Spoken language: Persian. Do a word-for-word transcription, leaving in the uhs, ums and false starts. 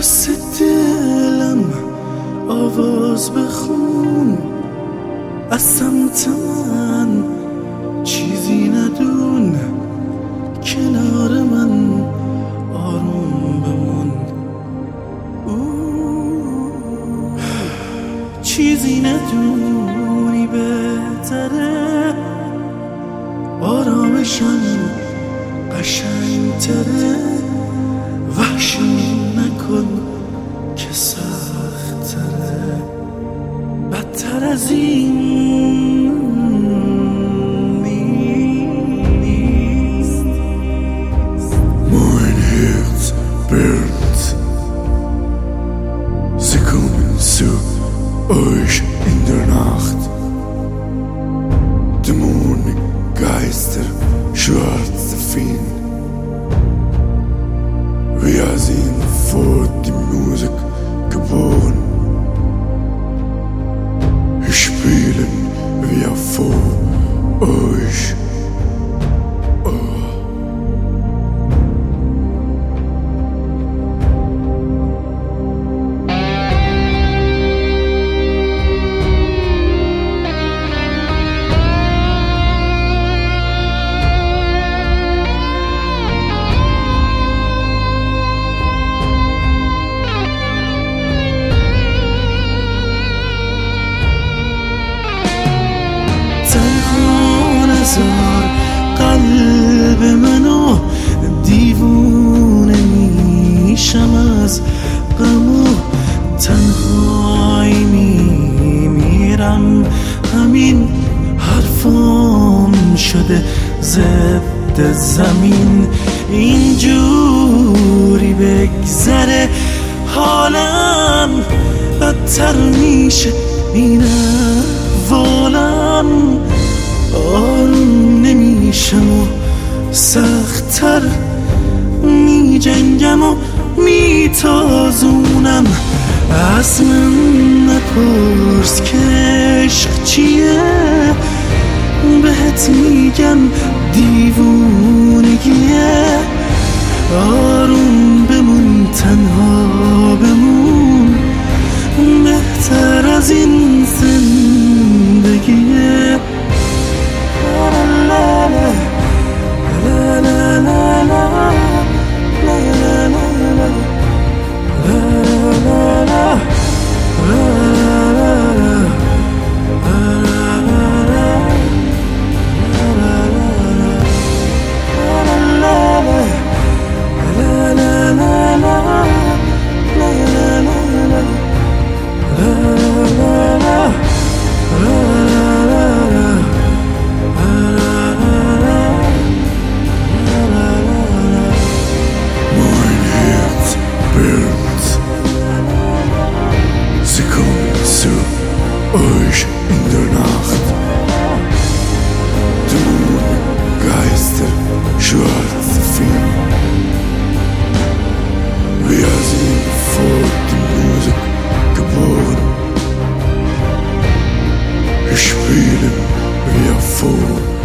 واسه دلم آواز بخون، از سمت من چیزی ندون، کنار من آروم بمون. چیزی ندونی بهتره، آرامشم قشنگتره. وحشی نکن که سختره، بدتر از این نیست. Mein Herz brennt, sie kommen zu euch in der Nacht. Dämonen, Geister, schwarze Feen. Wir sind vor die Musik geboren. Spielen wir vor euch. نذار قلب منو دیوونه، میشم از غم و تنهایی میمیرم. همین حرفام شده ضد زمین، اینجوری بگذره حالم بدتر میشه این احوالم. آروم نمیشم و سخت‌تر می جنگم و میتازونم. از من نپرس که عشق چیه، بهت میگم دیوونگیه. آروم بمون، تنها بمون، بهتر از این زندگیه. Euch in der Nacht. Dämonen, Geister, schwarze Feen. Wir sind vor der Musik geboren. Spielen wir vor